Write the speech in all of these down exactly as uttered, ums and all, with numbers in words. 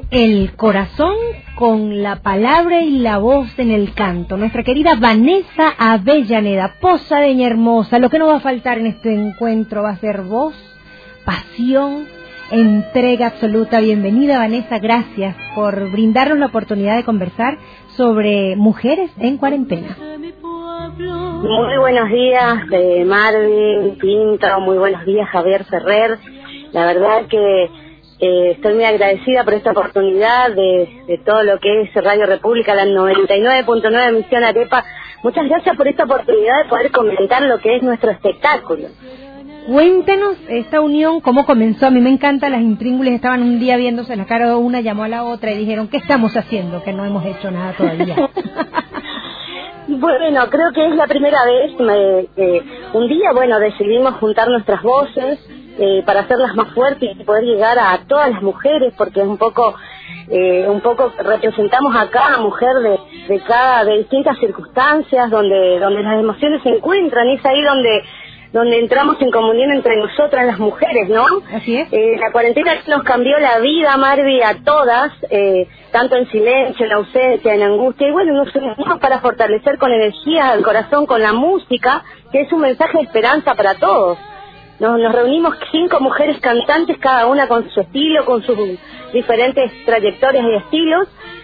el corazón con la palabra y la voz en el canto. Nuestra querida Vanessa Avellaneda, posadeña hermosa. Lo que no va a faltar en este encuentro va a ser voz, pasión, entrega absoluta. Bienvenida, Vanessa, gracias por brindarnos la oportunidad de conversar sobre mujeres en cuarentena. Muy buenos días, eh, Marvin Pinto, muy buenos días, Javier Ferrer. La verdad que eh, estoy muy agradecida por esta oportunidad de, de todo lo que es Radio República, la noventa y nueve punto nueve Misión Arepa. Muchas gracias por esta oportunidad de poder comentar lo que es nuestro espectáculo. Cuéntenos esta unión, cómo comenzó. A mí me encanta, las intríngulis estaban un día viéndose la cara, una llamó a la otra y dijeron, ¿qué estamos haciendo? Que no hemos hecho nada todavía. Bueno, creo que es la primera vez, me, eh, un día, bueno, decidimos juntar nuestras voces eh, para hacerlas más fuertes y poder llegar a todas las mujeres, porque es un poco, eh, un poco representamos a cada mujer de, de cada, de distintas circunstancias, donde, donde las emociones se encuentran, y es ahí donde donde entramos en comunión entre nosotras las mujeres, ¿no? Así es. Eh, la cuarentena nos cambió la vida, Marvi, a todas, eh, tanto en silencio, en ausencia, en angustia, y bueno, nos unimos para fortalecer con energía al corazón, con la música, que es un mensaje de esperanza para todos. Nos, nos reunimos cinco mujeres cantantes, cada una con su estilo, con sus diferentes trayectorias y estilos,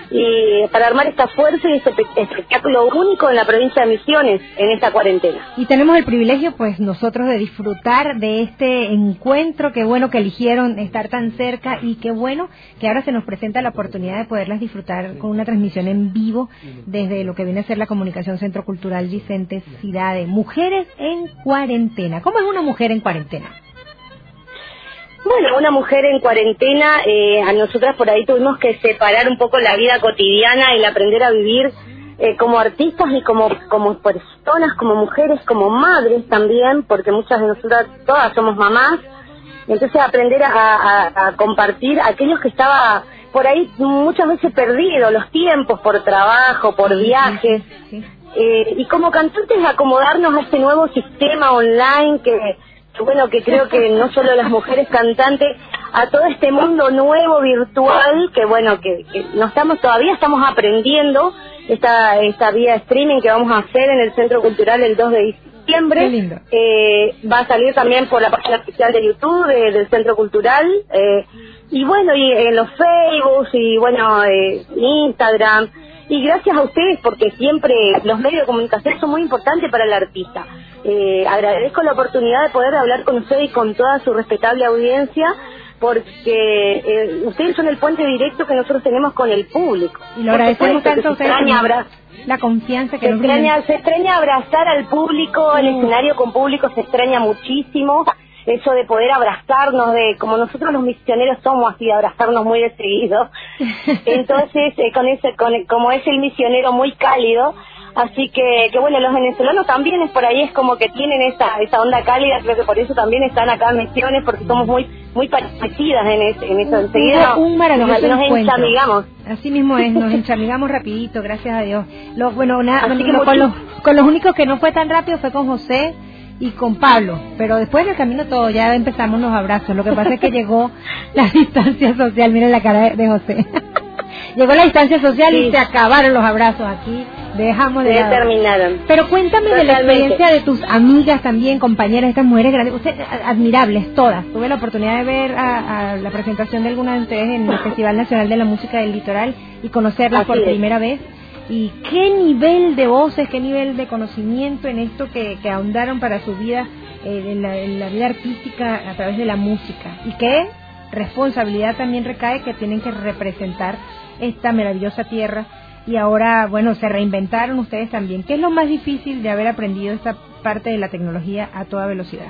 y para armar esta fuerza y este espectáculo único en la provincia de Misiones en esta cuarentena. Y tenemos el privilegio, pues, nosotros de disfrutar de este encuentro. Qué bueno que eligieron estar tan cerca y qué bueno que ahora se nos presenta la oportunidad de poderlas disfrutar con una transmisión en vivo desde lo que viene a ser la Comunicación Centro Cultural Vicente Cidade. Mujeres en cuarentena. ¿Cómo es una mujer en cuarentena? Bueno, una mujer en cuarentena, eh, a nosotras por ahí tuvimos que separar un poco la vida cotidiana y el aprender a vivir eh, como artistas y como como personas, como mujeres, como madres también, porque muchas de nosotras todas somos mamás. Entonces aprender a, a, a compartir aquellos que estaba por ahí muchas veces perdido, los tiempos por trabajo, por viajes, eh, y como cantantes acomodarnos a este nuevo sistema online que... bueno, que creo que no solo las mujeres cantantes, a todo este mundo nuevo virtual, que bueno, que, que no estamos todavía estamos aprendiendo esta esta vía streaming que vamos a hacer en el Centro Cultural el dos de diciembre. Qué lindo. Eh, va a salir también por la página oficial de YouTube de, del Centro Cultural, eh, y bueno, y en los Facebook y bueno, eh, Instagram. Y gracias a ustedes, porque siempre los medios de comunicación son muy importantes para el artista. Eh, agradezco la oportunidad de poder hablar con ustedes y con toda su respetable audiencia, porque eh, ustedes son el puente directo que nosotros tenemos con el público. Y lo agradecemos tanto a ustedes, abra... la confianza que se nos extraña, brindan. Se extraña abrazar al público, el Mm. escenario con público se extraña muchísimo. Eso de poder abrazarnos, de como nosotros los misioneros somos así, abrazarnos muy de seguido. Entonces, eh, con ese, con, como es el misionero muy cálido, así que, que bueno, los venezolanos también es por ahí, es como que tienen esa esa onda cálida, creo que por eso también están acá en Misiones, porque somos muy muy parecidas en, ese, en eso. Enseguida un, un maravilloso nos, nos encuentro. Enchamigamos. Así mismo es, nos enchamigamos rapidito, gracias a Dios. Los, bueno, nada, Así bueno, que con, mucho... los, con los únicos que no fue tan rápido fue con José y con Pablo, pero después del camino todo, ya empezamos los abrazos. Lo que pasa es que llegó la distancia social, miren la cara de, de José. Llegó la distancia social, sí, y se acabaron los abrazos aquí, dejamos de lado. terminaron. Pero cuéntame Totalmente. de la experiencia de tus amigas también, compañeras, estas mujeres grandes, ustedes admirables todas. Tuve la oportunidad de ver a, a la presentación de algunas de ustedes en el Festival Nacional de la Música del Litoral y conocerlas Así por es. primera vez. Y qué nivel de voces, qué nivel de conocimiento en esto que, que ahondaron para su vida, eh, en, la, en la vida artística a través de la música. Y qué responsabilidad también recae que tienen que representar esta maravillosa tierra. Y ahora, bueno, se reinventaron ustedes también. ¿Qué es lo más difícil de haber aprendido esta parte de la tecnología a toda velocidad?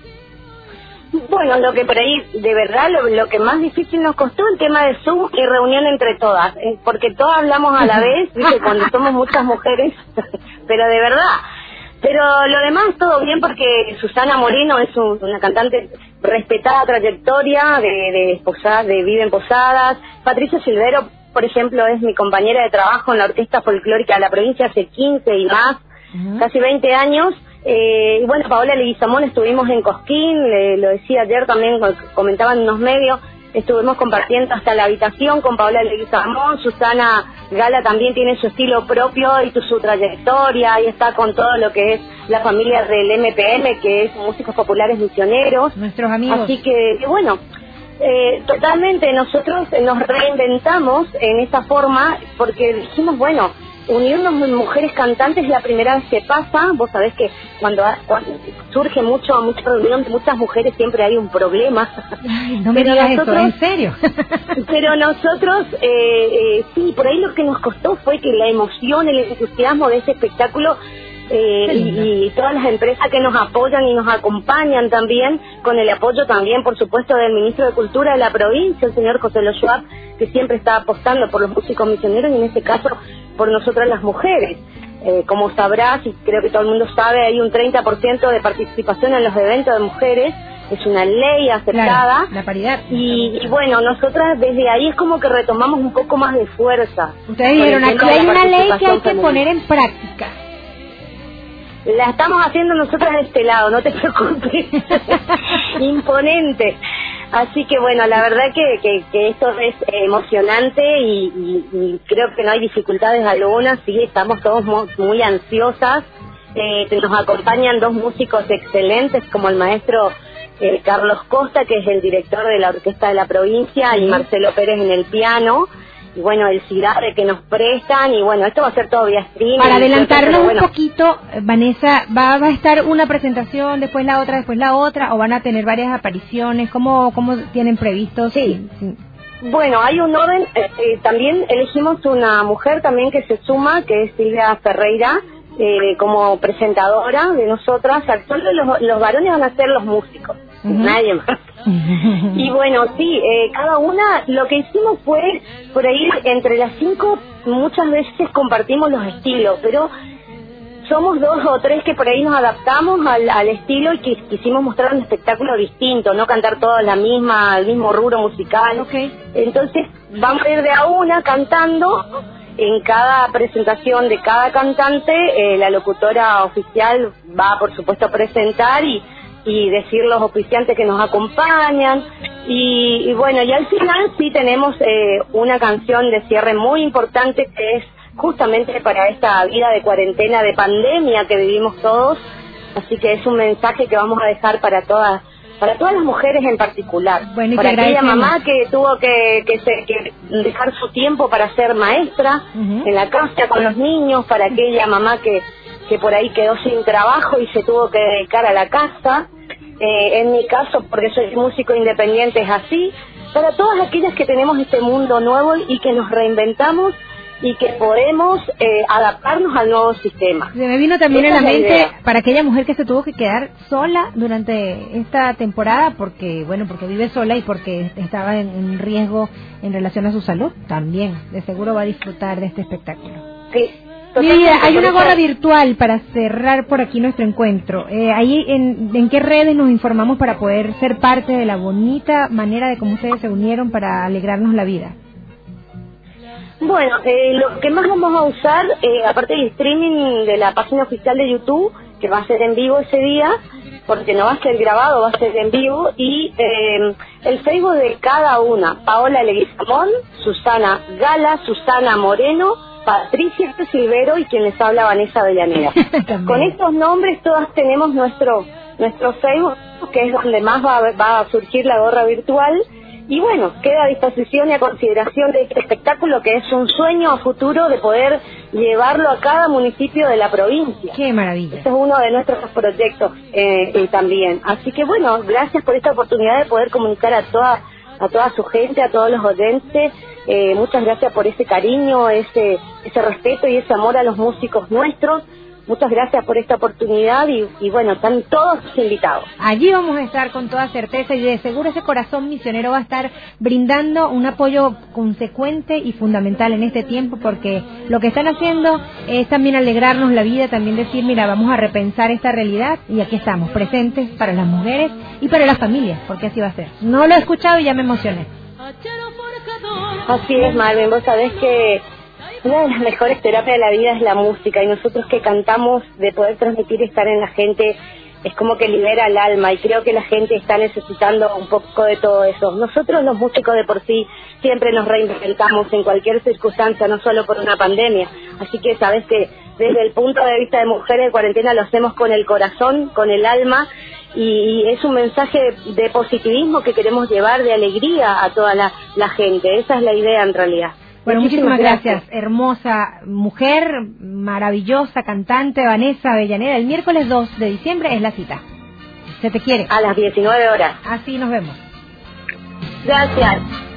Bueno, lo que por ahí, de verdad, lo, lo que más difícil nos costó el tema de Zoom y reunión entre todas, eh, porque todas hablamos a la vez, ¿viste? Cuando somos muchas mujeres, pero de verdad. Pero lo demás todo bien, porque Susana Moreno es un, una cantante respetada trayectoria de, de, posadas, de Vive en Posadas. Patricia Silvero, por ejemplo, es mi compañera de trabajo en la Orquesta Folclórica de la provincia hace quince y más, uh-huh. casi veinte años. Eh, y bueno, Paola Leguizamón estuvimos en Cosquín, le, lo decía ayer también, comentaban en unos medios, estuvimos compartiendo hasta la habitación con Paola Leguizamón. Susana Gala también tiene su estilo propio y tu, su trayectoria, y está con todo lo que es la familia del M P M, que es Músicos Populares Misioneros. Nuestros amigos. Así que, bueno, eh, totalmente nosotros nos reinventamos en esa forma, porque dijimos, bueno, unirnos mujeres cantantes es la primera vez que pasa. Vos sabés que cuando, cuando surge mucho mucha reunión de muchas mujeres siempre hay un problema. Ay, no me digas eso, ¿en serio? Pero nosotros, eh, eh, sí, por ahí lo que nos costó fue que la emoción, el entusiasmo de ese espectáculo, eh, y, y todas las empresas que nos apoyan y nos acompañan también, con el apoyo también, por supuesto, del Ministro de Cultura de la provincia, el señor José Lo Schwab, que siempre está apostando por los músicos misioneros, y en este caso por nosotras las mujeres. Eh, como sabrás, y creo que todo el mundo sabe, hay un treinta por ciento de participación en los eventos de mujeres, es una ley aceptada. Claro, la paridad. Y, y bueno, nosotras desde ahí es como que retomamos un poco más de fuerza. Ustedes dijeron, aquí hay una ley que hay que poner en práctica. La estamos haciendo nosotras de este lado, no te preocupes. Imponente. Así que bueno, la verdad que, que, que esto es emocionante, y, y, y creo que no hay dificultades algunas. Sí, estamos todos muy, muy ansiosas. Eh, nos acompañan dos músicos excelentes, como el maestro eh, Carlos Costa, que es el director de la orquesta de la provincia, y Marcelo Pérez en el piano. Y bueno, el CIDARE que nos prestan, y bueno, esto va a ser todo vía streaming. Para adelantarnos bueno. un poquito, Vanessa, ¿va, ¿va a estar una presentación, después la otra, después la otra, o van a tener varias apariciones? ¿Cómo, cómo tienen previsto? Sí. sí. Bueno, hay un orden, eh, eh, también elegimos una mujer también que se suma, que es Silvia Ferreira, eh, como presentadora de nosotras. Solo los, los varones van a ser los músicos, uh-huh. nadie más. Y bueno, sí, eh, cada una, lo que hicimos fue, por ahí entre las cinco, muchas veces compartimos los estilos, pero somos dos o tres que por ahí nos adaptamos al, al estilo, y que quisimos mostrar un espectáculo distinto, no cantar todas la misma, el mismo rubro musical. Okay. Entonces vamos a ir de a una cantando. En cada presentación de cada cantante, eh, la locutora oficial va, por supuesto, a presentar y y decir los oficiantes que nos acompañan, y, y bueno, y al final sí tenemos eh, una canción de cierre muy importante, que es justamente para esta vida de cuarentena, de pandemia que vivimos todos. Así que es un mensaje que vamos a dejar para todas para todas las mujeres en particular, bueno, para aquella mamá que tuvo que, que, se, que dejar su tiempo para ser maestra uh-huh. en la casa con los niños, para aquella mamá que que por ahí quedó sin trabajo y se tuvo que dedicar a la casa. Eh, en mi caso, porque soy músico independiente, es así. Para todas aquellas que tenemos este mundo nuevo y que nos reinventamos y que podemos eh, adaptarnos al nuevo sistema. Se me vino también en la mente para aquella mujer que se tuvo que quedar sola durante esta temporada, porque bueno, porque vive sola y porque estaba en, en riesgo en relación a su salud. También, de seguro va a disfrutar de este espectáculo. Sí. Mi vida, hay una gorra virtual para cerrar por aquí nuestro encuentro. Eh, ahí, en, ¿en qué redes nos informamos para poder ser parte de la bonita manera de cómo ustedes se unieron para alegrarnos la vida? Bueno, eh, lo que más vamos a usar, eh, aparte del streaming de la página oficial de YouTube, que va a ser en vivo ese día, porque no va a ser grabado, va a ser en vivo, y eh, el Facebook de cada una: Paola Leguizamón, Susana Gala, Susana Moreno, Patricia Silvero y quien les habla, Vanessa Avellaneda. Con estos nombres todas tenemos nuestro nuestro Facebook, que es donde más va, va a surgir la gorra virtual. Y bueno, queda a disposición y a consideración de este espectáculo, que es un sueño a futuro de poder llevarlo a cada municipio de la provincia. ¡Qué maravilla! Este es uno de nuestros proyectos eh, eh, también. Así que bueno, gracias por esta oportunidad de poder comunicar a toda a toda su gente, a todos los oyentes. Eh, muchas gracias por ese cariño, ese ese respeto y ese amor a los músicos nuestros. Muchas gracias por esta oportunidad y, y bueno, están todos invitados. Allí vamos a estar con toda certeza, y de seguro ese corazón misionero va a estar brindando un apoyo consecuente y fundamental en este tiempo, porque lo que están haciendo es también alegrarnos la vida, también decir, mira, vamos a repensar esta realidad, y aquí estamos, presentes para las mujeres y para las familias, porque así va a ser. No lo he escuchado y ya me emocioné. Así es, Marvin, vos sabés que una de las mejores terapias de la vida es la música, y nosotros que cantamos, de poder transmitir y estar en la gente es como que libera el alma, y creo que la gente está necesitando un poco de todo eso. Nosotros los músicos de por sí siempre nos reinventamos en cualquier circunstancia, no solo por una pandemia, así que sabes que desde el punto de vista de Mujeres de Cuarentena lo hacemos con el corazón, con el alma, y, y es un mensaje de positivismo que queremos llevar, de alegría a toda la, la gente. Esa es la idea en realidad. Bueno, muchísimas, muchísimas gracias. gracias, hermosa mujer, maravillosa cantante, Vanessa Avellaneda. El miércoles dos de diciembre es la cita. Se te quiere. A las diecinueve horas. Así nos vemos. Gracias.